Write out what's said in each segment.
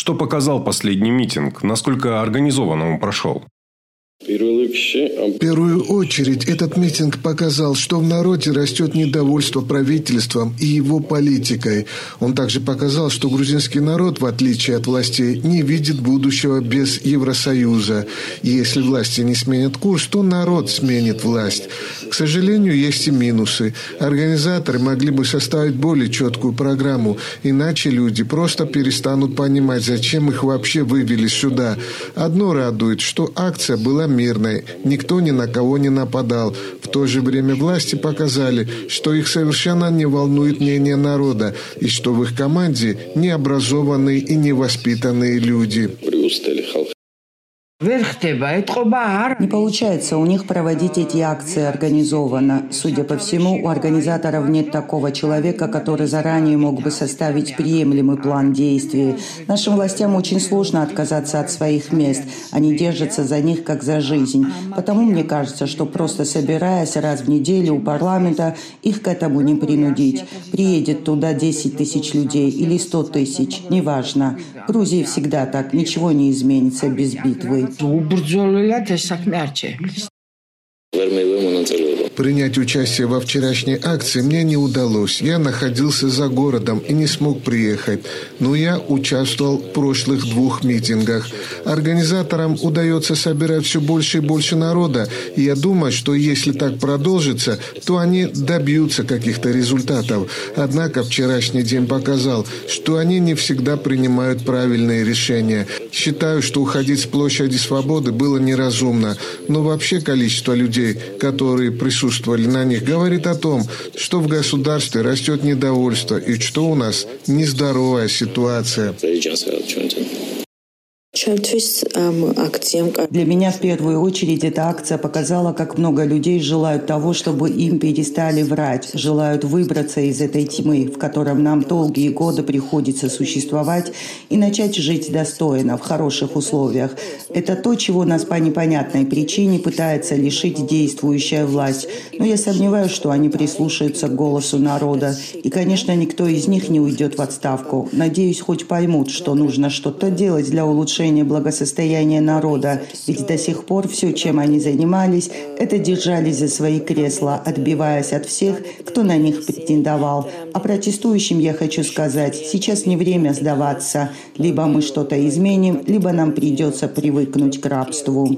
Что показал последний митинг? Насколько организованно он прошел? В первую очередь, этот митинг показал, что в народе растет недовольство правительством и его политикой. Он также показал, что грузинский народ, в отличие от властей, не видит будущего без Евросоюза. И если власти не сменят курс, то народ сменит власть. К сожалению, есть и минусы. Организаторы могли бы составить более четкую программу, иначе люди просто перестанут понимать, зачем их вообще вывели сюда. Одно радует, что акция была мирной. Никто ни на кого не нападал. В то же время власти показали, что их совершенно не волнует мнение народа и что в их команде необразованные и невоспитанные люди. Не получается у них проводить эти акции организованно. Судя по всему, у организаторов нет такого человека, который заранее мог бы составить приемлемый план действий. Нашим властям очень сложно отказаться от своих мест. Они держатся за них, как за жизнь. Потому мне кажется, что просто собираясь раз в неделю у парламента, их к этому не принудить. Приедет туда 10 тысяч людей или 100 тысяч, неважно. В Грузии всегда так, ничего не изменится без битвы. Принять участие во вчерашней акции мне не удалось. Я находился за городом и не смог приехать. Но я участвовал в прошлых 2 митингах. Организаторам удается собирать все больше и больше народа. И я думаю, что если так продолжится, то они добьются каких-то результатов. Однако вчерашний день показал, что они не всегда принимают правильные решения. Считаю, что уходить с площади Свободы было неразумно. Но вообще количество людей, которые присутствовали на них, говорит о том, что в государстве растет недовольство и что у нас нездоровая ситуация. Для меня в первую очередь эта акция показала, как много людей желают того, чтобы им перестали врать, желают выбраться из этой тьмы, в котором нам долгие годы приходится существовать, и начать жить достойно, в хороших условиях. Это то, чего нас по непонятной причине пытается лишить действующая власть. Но я сомневаюсь, что они прислушаются к голосу народа. И, конечно, никто из них не уйдет в отставку. Надеюсь, хоть поймут, что нужно что-то делать для улучшения благосостояния народа, ведь до сих пор все, чем они занимались, это держались за свои кресла, отбиваясь от всех, кто на них претендовал. А протестующим я хочу сказать, сейчас не время сдаваться. Либо мы что-то изменим, либо нам придется привыкнуть к рабству.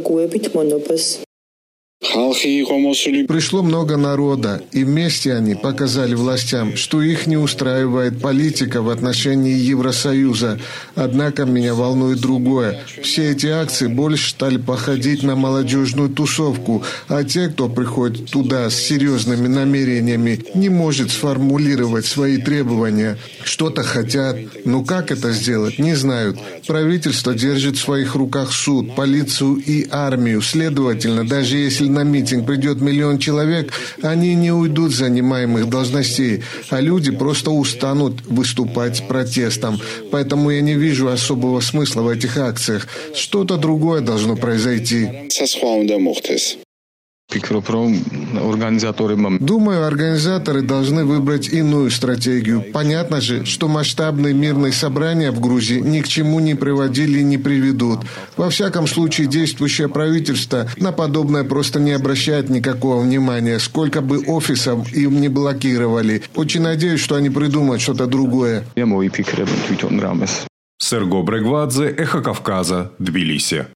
Пришло много народа, и вместе они показали властям, что их не устраивает политика в отношении Евросоюза. Однако меня волнует другое. Все эти акции больше стали походить на молодежную тусовку, а те, кто приходит туда с серьезными намерениями, не может сформулировать свои требования. Что-то хотят, но как это сделать, не знают. Правительство держит в своих руках суд, полицию и армию. Следовательно, даже если на митинг придет 1 миллион человек, они не уйдут с занимаемых должностей, а люди просто устанут выступать с протестом. Поэтому я не вижу особого смысла в этих акциях. Что-то другое должно произойти. Думаю, организаторы должны выбрать иную стратегию. Понятно же, что масштабные мирные собрания в Грузии ни к чему не приводили и не приведут. Во всяком случае, действующее правительство на подобное просто не обращает никакого внимания, сколько бы офисов им не блокировали. Очень надеюсь, что они придумают что-то другое. Серго Брегвадзе, Эхо Кавказа, Тбилиси.